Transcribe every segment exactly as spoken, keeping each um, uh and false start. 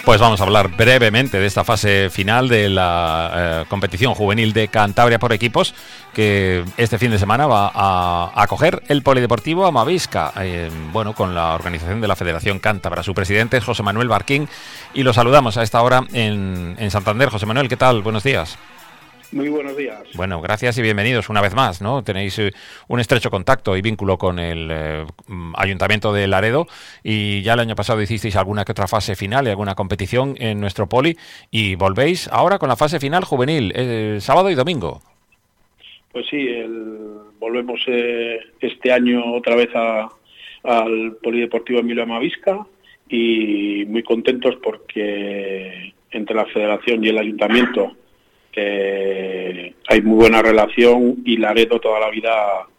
Pues vamos a hablar brevemente de esta fase final de la eh, competición juvenil de Cantabria por equipos, que este fin de semana va a acoger el Polideportivo Amavisca, eh, bueno, con la organización de la Federación Cántabra. Su presidente es José Manuel Barquín y lo saludamos a esta hora en, en Santander. José Manuel, ¿qué tal? Buenos días. Muy buenos días. Bueno, gracias y bienvenidos una vez más, ¿no? Tenéis eh, un estrecho contacto y vínculo con el eh, Ayuntamiento de Laredo y ya el año pasado hicisteis alguna que otra fase final y alguna competición en nuestro poli y volvéis ahora con la fase final juvenil, eh, sábado y domingo. Pues sí, el, volvemos eh, este año otra vez a, al Polideportivo Emilio Amavisca y muy contentos porque entre la Federación y el Ayuntamiento Eh, hay muy buena relación y Laredo toda la vida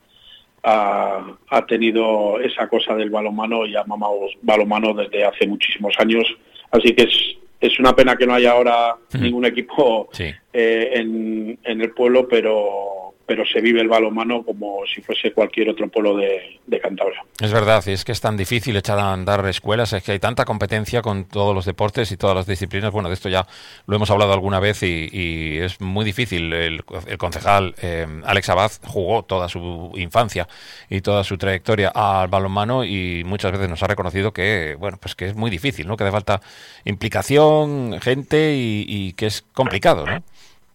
ha, ha tenido esa cosa del balonmano y ha mamado balonmano desde hace muchísimos años, así que es, es una pena que no haya ahora mm. ningún equipo sí. eh, en, en el pueblo, pero pero se vive el balonmano como si fuese cualquier otro pueblo de, de Cantabria. Es verdad, y es que es tan difícil echar a andar escuelas, es que hay tanta competencia con todos los deportes y todas las disciplinas. Bueno, de esto ya lo hemos hablado alguna vez y, y es muy difícil. El, el concejal eh, Alex Abad jugó toda su infancia y toda su trayectoria al balonmano y muchas veces nos ha reconocido que, bueno, pues que es muy difícil, ¿no? Que hace falta implicación, gente y, y que es complicado, ¿no?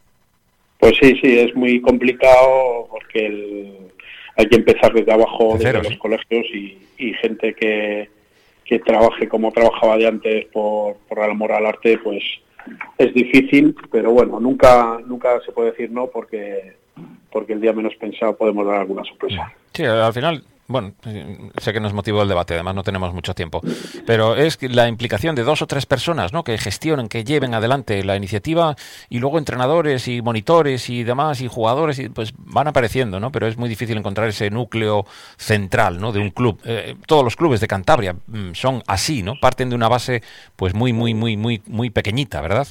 Pues sí, sí, es muy complicado porque el, hay que empezar desde abajo, desde los sí. colegios y, y gente que, que trabaje como trabajaba de antes por, por el amor al arte, pues es difícil, pero bueno, nunca nunca se puede decir no porque porque el día menos pensado podemos dar alguna sorpresa. Sí, al final, bueno, sé que nos motivó el debate, además no tenemos mucho tiempo, pero es la implicación de dos o tres personas, ¿no? Que gestionen, que lleven adelante la iniciativa y luego entrenadores y monitores y demás y jugadores y pues van apareciendo, ¿no? Pero es muy difícil encontrar ese núcleo central, ¿no? De un club. Eh, todos los clubes de Cantabria mm, son así, ¿no? Parten de una base pues muy, muy, muy, muy, muy pequeñita, ¿verdad?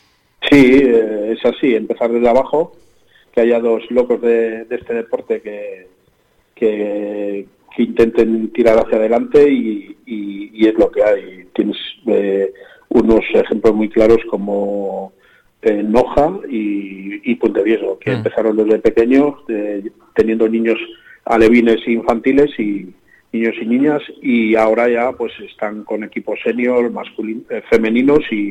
Sí, eh, es así, empezar desde abajo, que haya dos locos de, de este deporte que Que, que intenten tirar hacia adelante y, y, y es lo que hay. Tienes eh, unos ejemplos muy claros como eh, Noja y, y Puente Viejo, que mm. empezaron desde pequeños, de, teniendo niños alevines e infantiles y niños y niñas, y ahora ya pues están con equipos senior, masculin, eh, femeninos y,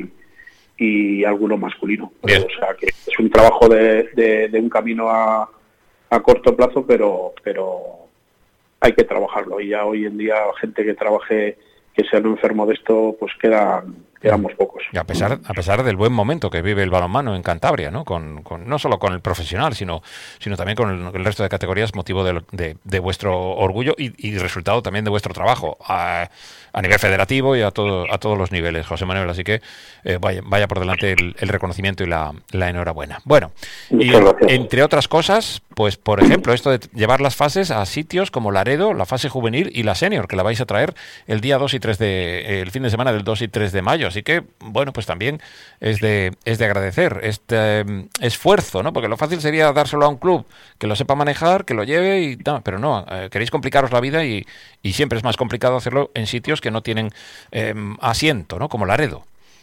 y alguno masculino. Pero, o sea que es un trabajo de, de, de un camino a a corto plazo, pero pero hay que trabajarlo y ya hoy en día gente que trabaje, que sea un enfermo de esto, pues quedan quedamos pocos. Y a pesar a pesar del buen momento que vive el balonmano en Cantabria, ¿no? Con, con no solo con el profesional, sino sino también con el, el resto de categorías, motivo de, de, de vuestro orgullo y, y resultado también de vuestro trabajo a, a nivel federativo y a todo a todos los niveles, José Manuel. Así que eh, vaya vaya por delante el, el reconocimiento y la, la enhorabuena. Bueno, y entre otras cosas, pues por ejemplo esto de llevar las fases a sitios como Laredo, la fase juvenil y la senior, que la vais a traer el día dos y tres de el fin de semana del dos y tres de mayo. Así que, bueno, pues también es de es de agradecer este um, esfuerzo, ¿no? Porque lo fácil sería dárselo a un club que lo sepa manejar, que lo lleve, y no, pero no, eh, queréis complicaros la vida y, y siempre es más complicado hacerlo en sitios que no tienen eh, asiento, ¿no? Como Laredo.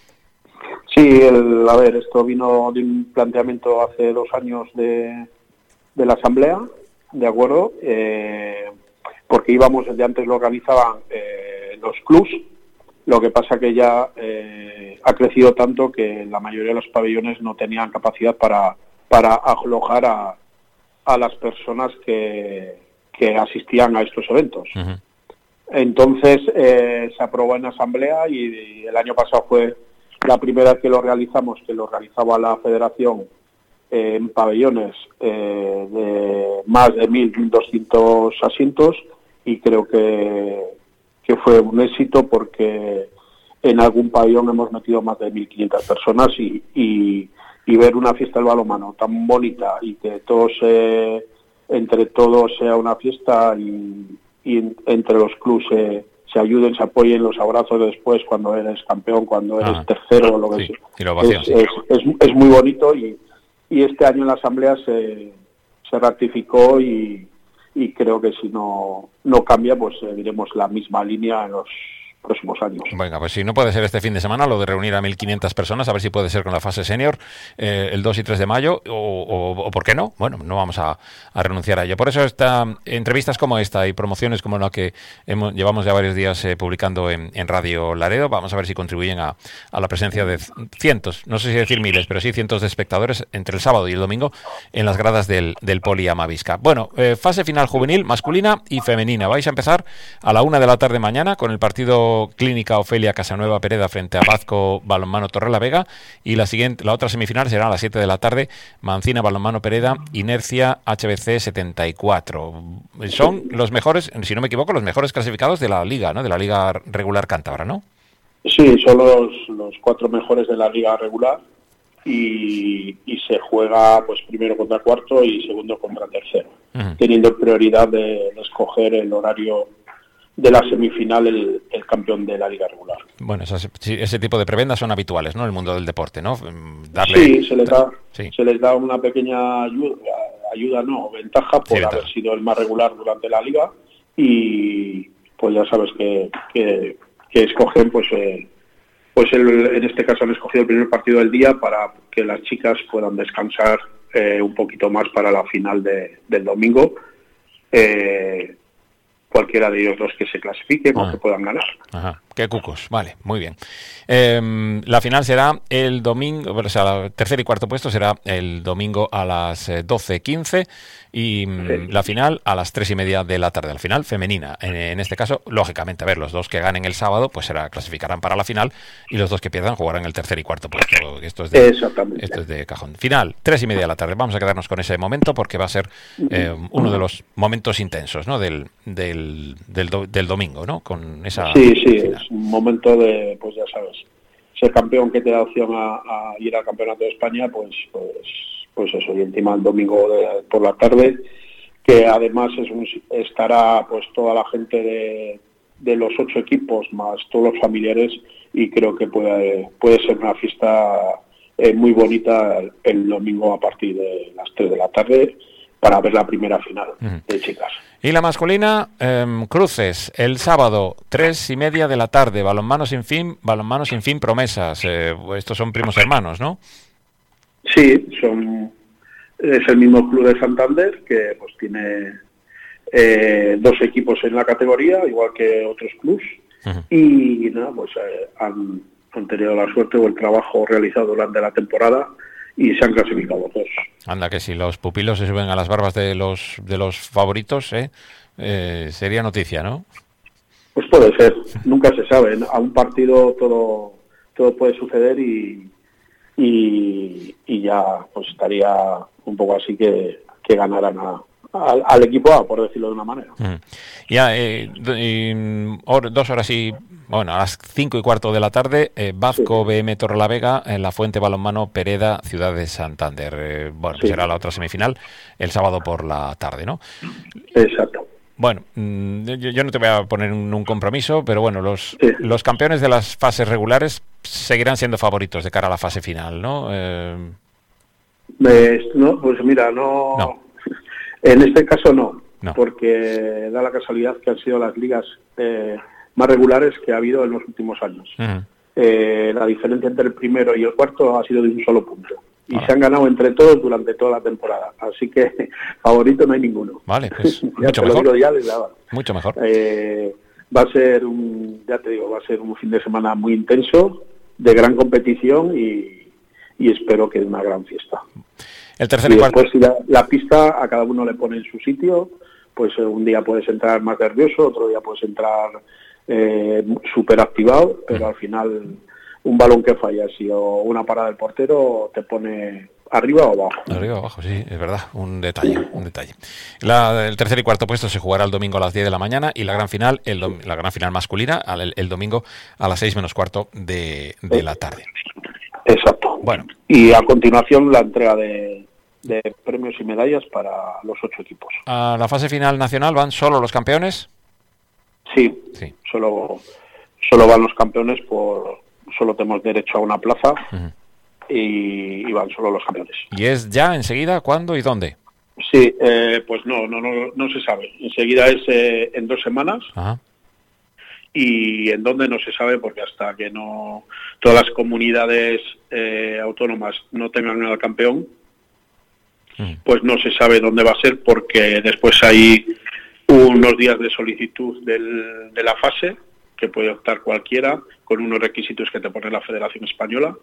Sí, el, a ver, esto vino de un planteamiento hace dos años de, de la Asamblea, ¿de acuerdo? Eh, porque íbamos, desde antes lo organizaban eh, los clubs. Lo que pasa que ya eh, ha crecido tanto que la mayoría de los pabellones no tenían capacidad para para alojar a, a las personas que, que asistían a estos eventos. Uh-huh. Entonces eh, se aprobó en asamblea y, y el año pasado fue la primera vez que lo realizamos, que lo realizaba la Federación eh, en pabellones eh, de más de mil doscientos asientos y creo que que fue un éxito porque en algún pabellón hemos metido más de mil quinientas personas y, y, y ver una fiesta del balonmano tan bonita y que todos eh, entre todos sea una fiesta y, y entre los clubes se, se ayuden, se apoyen, los abrazos después cuando eres campeón, cuando eres ah, tercero, lo que sí, sea. Es, es, es, es muy bonito y, y este año en la asamblea se, se ratificó y y creo que si no no cambia pues seguiremos la misma línea en los próximos años. Venga, pues si no puede ser este fin de semana, lo de reunir a mil quinientas personas, a ver si puede ser con la fase senior eh, el dos y tres de mayo, o, o, o por qué no. Bueno, no vamos a, a renunciar a ello. Por eso esta, entrevistas como esta y promociones como la que hemos, llevamos ya varios días eh, publicando en, en Radio Laredo, vamos a ver si contribuyen a, a la presencia de cientos, no sé si decir miles, pero sí cientos de espectadores entre el sábado y el domingo en las gradas del, del Poli Amavisca. Bueno, eh, fase final juvenil, masculina y femenina. Vais a empezar a la una de la tarde mañana con el partido Clínica Ofelia Casanueva Pereda frente a Bazco Balonmano Torrelavega, y la siguiente, la otra semifinal será a las siete de la tarde, Mancina Balonmano Pereda, Inercia H B C setenta y cuatro. Son los mejores, si no me equivoco, los mejores clasificados de la liga, ¿no? De la liga regular cántabra, ¿no? Sí, son los, los cuatro mejores de la liga regular, y, y se juega pues primero contra cuarto y segundo contra tercero, uh-huh. teniendo prioridad de, de escoger el horario de la semifinal el, el campeón de la liga regular. Bueno, esas, ese tipo de prebendas son habituales, ¿no? En el mundo del deporte, ¿no? Darle, sí, se les da, sí. se les da una pequeña ayuda, ayuda no, ventaja por sí, haber ventaja. sido el más regular durante la liga, y pues ya sabes que, que, que escogen, pues eh, pues el, en este caso han escogido el primer partido del día para que las chicas puedan descansar eh, un poquito más para la final de, del domingo. Eh, cualquiera de ellos dos que se clasifiquen ah. o que puedan ganar. Ajá, qué cucos, vale, muy bien. Eh, la final será el domingo, o sea, el tercer y cuarto puesto será el domingo a las doce quince y sí. la final a las tres y media de la tarde, al final femenina. En, en este caso, lógicamente, a ver, los dos que ganen el sábado, pues será, clasificarán para la final, y los dos que pierdan jugarán el tercer y cuarto puesto. Esto es de, Exactamente. Esto es de cajón. Final, tres y media de la tarde. Vamos a quedarnos con ese momento porque va a ser eh, uno de los momentos intensos, ¿no? Del, del, del, do, del domingo, ¿no? Con esa sí, sí, final. Es un momento de, pues ya sabes, ser campeón que te da opción a, a ir al campeonato de España, pues, pues, pues eso, y encima el domingo de, por la tarde, que además es un, estará pues toda la gente de, de los ocho equipos más todos los familiares, y creo que puede, puede ser una fiesta eh, muy bonita el, el domingo a partir de las tres de la tarde para ver la primera final uh-huh. de chicas. Y la masculina, eh, cruces, el sábado, tres y media de la tarde, balonmano sin fin, balonmano sin fin promesas. Eh, estos son primos hermanos, ¿no? Sí, son es el mismo club de Santander, que pues tiene eh, dos equipos en la categoría, igual que otros clubs, uh-huh. y nada, pues eh, han, han tenido la suerte o el trabajo realizado durante la temporada, y se han clasificado dos. Anda, que si los pupilos se suben a las barbas de los de los favoritos, ¿eh? Eh, sería noticia, ¿no? Pues puede ser, nunca se sabe. A un partido todo todo puede suceder, y y, y ya pues estaría un poco así que, que ganaran a, a, al equipo A, por decirlo de una manera. Mm. Ya, eh, y, or, dos horas y... Bueno, a las cinco y cuarto de la tarde, eh, Bazco sí. B M Torrelavega en la Fuente Balonmano Pereda, Ciudad de Santander. Eh, bueno, sí. será la otra semifinal el sábado por la tarde, ¿no? Exacto. Bueno, mmm, yo, yo no te voy a poner un, un compromiso, pero bueno, los, sí. los campeones de las fases regulares seguirán siendo favoritos de cara a la fase final, ¿no? Eh... Pues, no, pues mira, no, no. En este caso no, no, porque da la casualidad que han sido las ligas eh, más regulares que ha habido en los últimos años. Uh-huh. Eh, la diferencia entre el primero y el cuarto ha sido de un solo punto. Y ah. se han ganado entre todos durante toda la temporada. Así que favorito no hay ninguno. Vale, pues ya mucho te mejor. Lo digo ya desde ahora. Mucho mejor. Eh, va a ser un, ya te digo, va a ser un fin de semana muy intenso, de gran competición, y, y espero que de una gran fiesta. El tercer y y cuarto. Después, si la, la pista a cada uno le pone en su sitio, pues eh, un día puedes entrar más nervioso, otro día puedes entrar eh, súper activado, pero mm. al final un balón que fallas y o una parada del portero te pone arriba o abajo. Arriba o abajo, sí, es verdad, un detalle, un detalle. La, el tercer y cuarto puesto se jugará el domingo a las diez de la mañana, y la gran final, el dom, la gran final masculina, el, el domingo a las seis menos cuarto de, de la tarde. Exacto. Bueno. Y a continuación la entrega de, de premios y medallas para los ocho equipos. ¿A la fase final nacional van solo los campeones? Sí, sí. Solo, solo van los campeones, por solo tenemos derecho a una plaza. Uh-huh. y, y van solo los campeones. ¿Y es ya enseguida? ¿Cuándo y dónde? Sí, eh, pues no, no, no, no se sabe. Enseguida es eh, en dos semanas. Ajá. y en dónde no se sabe, porque hasta que no todas las comunidades eh, autónomas no tengan al campeón, mm. pues no se sabe dónde va a ser, porque después hay unos días de solicitud del, de la fase, que puede optar cualquiera, con unos requisitos que te pone la Federación Española,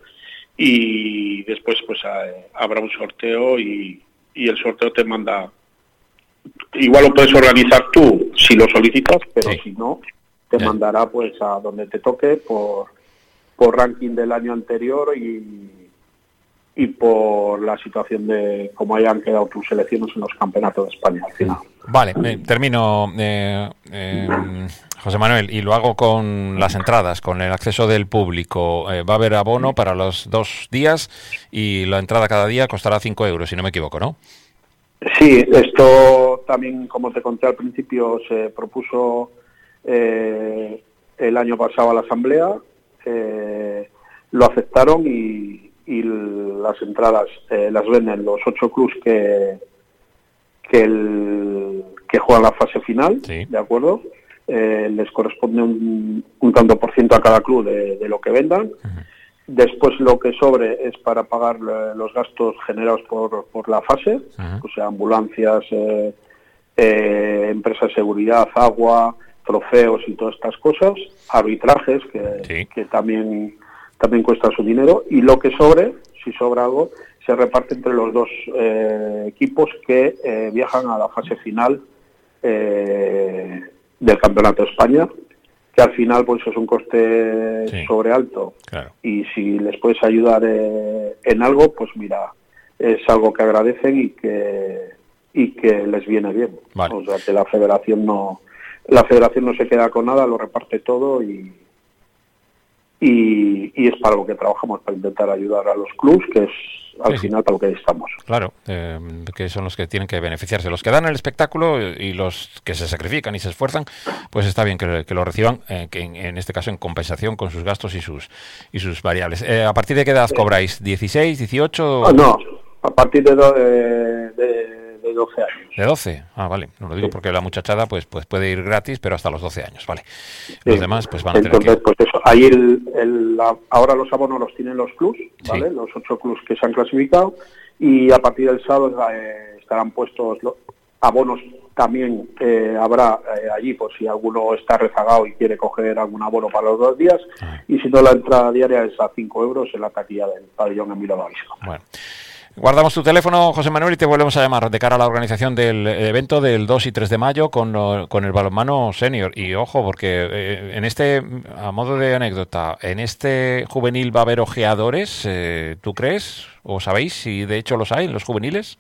y después pues eh, habrá un sorteo y, y el sorteo te manda, igual lo puedes organizar tú si lo solicitas, pero sí. si no, te yeah. mandará pues a donde te toque por, por ranking del año anterior y, y por la situación de cómo hayan quedado tus selecciones en los campeonatos de España al final. Vale, eh, termino, eh, eh, José Manuel, y lo hago con las entradas, con el acceso del público. Eh, va a haber abono para los dos días y la entrada cada día costará cinco euros, si no me equivoco, ¿no? Sí, esto también, como te conté al principio, se propuso eh, el año pasado a la Asamblea, eh, lo aceptaron y, y las entradas eh, las venden los ocho clubs que que, el, que juegan la fase final, sí. ¿de acuerdo? Eh, les corresponde un, un tanto por ciento a cada club de, de lo que vendan. Uh-huh. Después lo que sobre es para pagar eh, los gastos generados por, por la fase, uh-huh. o sea, ambulancias, eh, eh, empresas de seguridad, agua, trofeos y todas estas cosas, arbitrajes que, sí. que también, también cuesta su dinero, y lo que sobre, si sobra algo, se reparte entre los dos eh, equipos que eh, viajan a la fase final eh, del Campeonato de España, que al final pues es un coste sí. sobre alto, claro. y si les puedes ayudar eh, en algo, pues mira, es algo que agradecen y que y que les viene bien. Vale. O sea, que la federación no la federación no se queda con nada, lo reparte todo y y, y es para lo que trabajamos, para intentar ayudar a los clubs, que es al sí, final para lo que estamos. Claro, eh, que son los que tienen que beneficiarse. Los que dan el espectáculo y los que se sacrifican y se esfuerzan, pues está bien que, que lo reciban, eh, que en, en este caso en compensación con sus gastos y sus y sus variables. Eh, ¿A partir de qué edad cobráis? ¿dieciséis, dieciocho? Oh, no, a partir de, do, de, de, de doce años. ¿De doce? Ah, vale. No lo digo sí. porque la muchachada pues pues puede ir gratis, pero hasta los doce años, vale. Los sí. demás pues van a Entonces, tener que... pues eso, ahí el, el, la, ahora los abonos los tienen los clubs, ¿vale? Sí. Los ocho clubs que se han clasificado, y a partir del sábado eh, estarán puestos los abonos. También eh, habrá eh, allí, por si alguno está rezagado y quiere coger algún abono para los dos días, ah. y si no, la entrada diaria es a cinco euros en la taquilla del pabellón Emilio Bavisco. Bueno. Guardamos tu teléfono, José Manuel, y te volvemos a llamar de cara a la organización del evento del dos y tres de mayo con, con el balonmano senior. Y ojo, porque eh, en este, a modo de anécdota, en este juvenil va a haber ojeadores, eh, ¿tú crees? ¿O sabéis si de hecho los hay en los juveniles?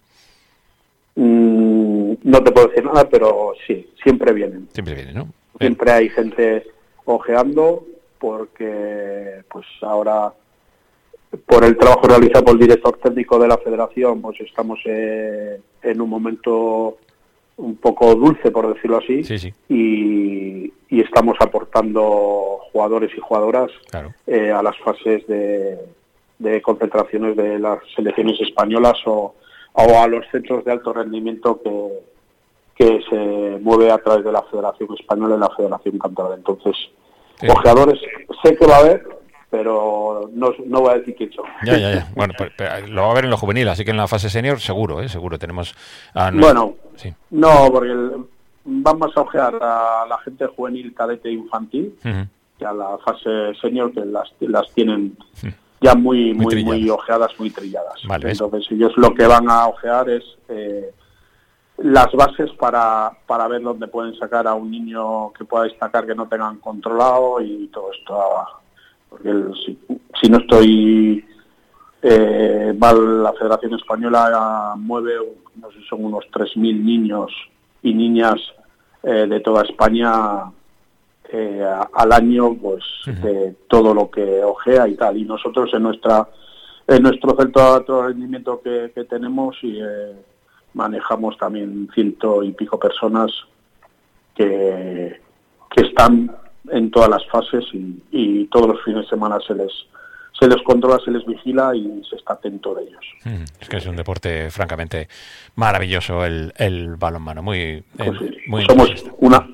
Mm, no te puedo decir nada, pero sí, siempre vienen. Siempre vienen, ¿no? Siempre hay gente ojeando, porque pues ahora... por el trabajo realizado por el director técnico de la federación, pues estamos eh, en un momento un poco dulce, por decirlo así, sí, sí. Y, y estamos aportando jugadores y jugadoras claro. eh, a las fases de, de concentraciones de las selecciones españolas o, o a los centros de alto rendimiento que, que se mueve a través de la Federación Española y la Federación Cantabria. Entonces, sí. ojeadores sé que va a haber, pero no, no voy a decir quién son. Ya, ya, ya. Bueno, pues, pues, lo va a ver en lo juvenil, así que en la fase senior seguro, ¿eh? Seguro tenemos... A... Bueno, sí. no, porque el, vamos a ojear a la gente juvenil, cadete e infantil, uh-huh. que a la fase senior, que las, las tienen uh-huh. ya muy muy, muy, muy ojeadas, muy trilladas. Vale, entonces ¿ves? Ellos lo que van a ojear es eh, las bases para, para ver dónde pueden sacar a un niño que pueda destacar, que no tengan controlado y todo esto... Porque el, si, si no estoy eh, mal, la Federación Española mueve, no sé, son unos tres mil niños y niñas eh, de toda España eh, a, al año, pues uh-huh. de todo lo que ojea y tal. Y nosotros en nuestra en nuestro centro de alto rendimiento que, que tenemos y eh, manejamos también ciento y pico personas que, que están en todas las fases y, y todos los fines de semana se les se les controla, se les vigila y se está atento de ellos. Mm, es que es un deporte francamente maravilloso el, el balonmano, muy, pues sí, muy somos una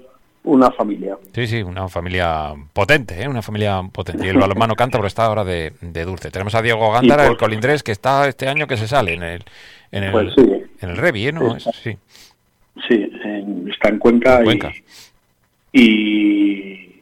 una familia. Sí, sí, una familia potente, ¿eh? Una familia potente. Y el balonmano cántabro está ahora de, de dulce. Tenemos a Diego Gándara, pues, el colindrés, que está este año que se sale en el en el, pues sí. en el Revi, ¿no? Está, sí, sí en, está en Cuenca, en Cuenca. Y, y,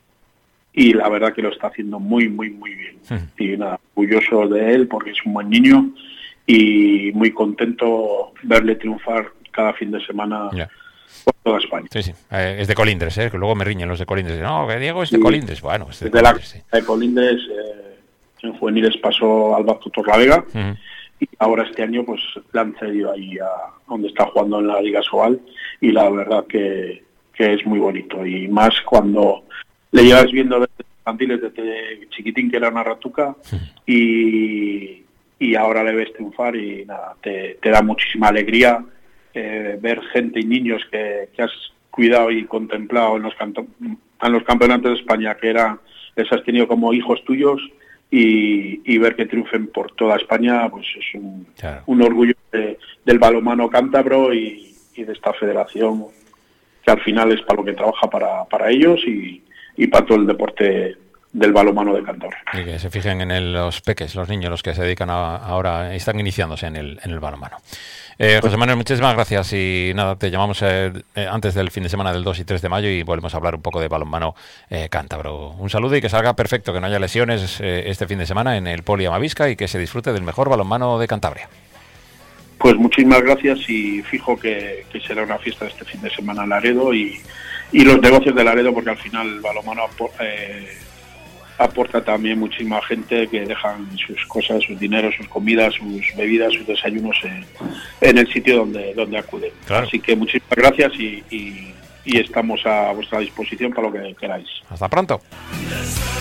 y la verdad que lo está haciendo muy, muy, muy bien. Hmm. Y nada, orgulloso de él porque es un buen niño y muy contento verle triunfar cada fin de semana. Yeah. Por toda España. Sí, sí. Eh, es de Colindres, ¿eh? Que luego me riñen los de Colindres. No, que Diego es de sí. Colindres. Bueno, es de, de Colindres. La, sí. de Colindres, eh, en juveniles pasó al Bazo Torlavega uh-huh. y ahora este año pues le han cedido ahí a donde está jugando en la Liga Sobal y la verdad que, que es muy bonito. Y más cuando le llevas viendo desde infantiles, desde chiquitín que era una ratuca uh-huh. y, y ahora le ves triunfar y nada, te, te da muchísima alegría. Eh, ver gente y niños que, que has cuidado y contemplado en los, canto, en los campeonatos de España, que era, les has tenido como hijos tuyos y, y ver que triunfen por toda España, pues es un, claro. un orgullo de, del balonmano cántabro y, y de esta federación que al final es para lo que trabaja para, para ellos y, y para todo el deporte del balonmano de Cantabria. Y que se fijen en el, los peques, los niños, los que se dedican a, ahora, están iniciándose en el, en el balonmano. Eh, José Manuel, muchísimas gracias y nada, te llamamos eh, eh, antes del fin de semana del dos y tres de mayo y volvemos a hablar un poco de balonmano eh, cántabro. Un saludo y que salga perfecto, que no haya lesiones eh, este fin de semana en el Poli Amavisca y que se disfrute del mejor balonmano de Cantabria. Pues muchísimas gracias y fijo que, que será una fiesta este fin de semana en Laredo y, y los negocios de Laredo, porque al final el balonmano eh, aporta también muchísima gente que dejan sus cosas, sus dineros, sus comidas, sus bebidas, sus desayunos en, en el sitio donde, donde acuden. Claro. Así que muchísimas gracias y, y, y estamos a vuestra disposición para lo que queráis. Hasta pronto.